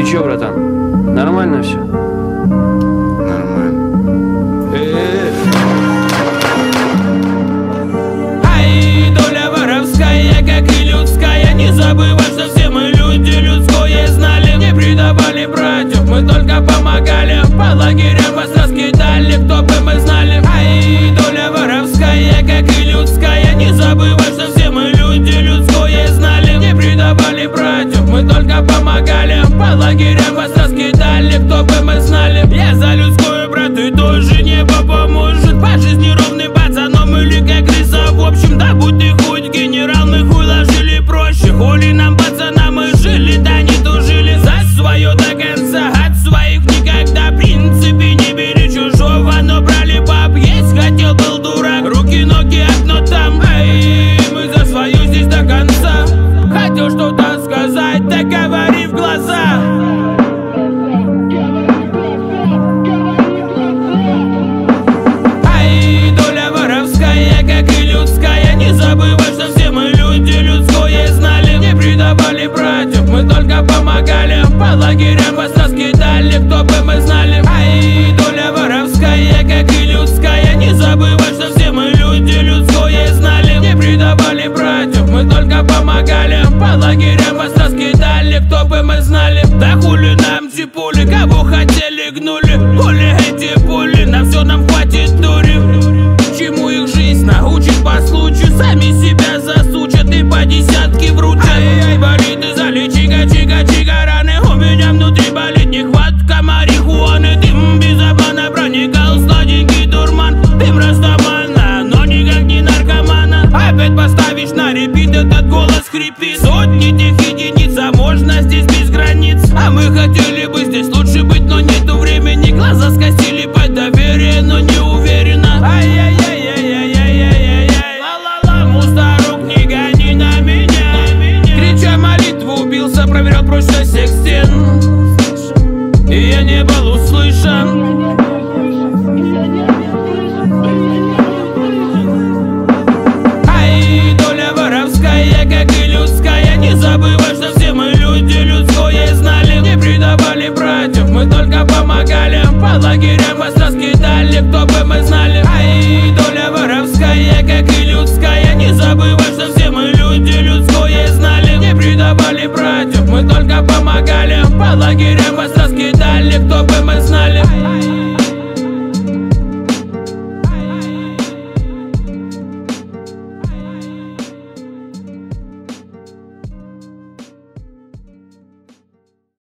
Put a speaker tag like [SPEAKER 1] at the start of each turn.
[SPEAKER 1] Ты чё, братан? Нормально все?
[SPEAKER 2] Нормально.
[SPEAKER 3] Ай, доля воровская, как и людская. Не забывай, что все мы люди, людское знали. Не предавали братьев, мы только помогали. По лагерям вас раскидали, кто бы мы знали. Ай, доля воровская, как и людская. Не забывай, что все мы люди, людское знали. Не предавали братьев, мы только помогали. По лагерям вас раскидали, кто бы мы знали. Я за людскую, брат, и тоже небо поможет. По жизни ровным пацаном или как крыса. В общем, да будь ты хоть генерал, мы хуй ложили проще. Хули нам, пацанам, мы жили, да не тужили. За свое до конца, от своих никогда. В принципе, не бери чужого, но брали баб. Есть хотел, был дурак, руки, ноги, окно там. Эй, мы за свое здесь до конца. Хотел что-то сказать, да говори в глаза. Ай, доля воровская, как и людская. Не забывай, что все мы люди, людское знали. Не предавали братьев, мы только помогали. По лагерям вас раскидали, кто бы мы знали. Ай, доля воровская, как и людская. Не забывай, что все мы люди, людское знали. Не предавали братьев, мы только помогали. По лагерям вас раскидали, кто бы мы знали. Да хули нам типули, кого хотели гнули. Хули эти пули, на все нам хватит дури. Чему их жизнь научит по случаю. Сами себя засучат и по десятке врутят. Ай-яй, болит и залечи, чика раны. У меня внутри болит нехватка марихуаны. Дым без обмана проникал сладенький дурман. Дым растамана, но никак не наркомана. Опять поставишь на репит, этот голос хрипит. Сотни тех единиц, а можно здесь без границ. А мы хотели бы здесь лучше быть, но нету времени. Глаза скосили под доверие, но не уверенно. Ай-яй-яй-яй-яй-яй-яй-яй. Ла-ла-ла, мусорок, не гони на меня. Крича молитву, убился, проверял прочность всех стен. И я не был услышан. Ай, доля воровская, как и людская. Не забывай, что все мы люди, людское знали. Не предавали братьев, мы только помогали. По лагерям вас раскидали, кто бы мы знали. Ай, доля воровская, как и людская. Не забывай, что все мы люди, людское знали. Не предавали братьев, мы только помогали. По лагерям вас раскидали, кто бы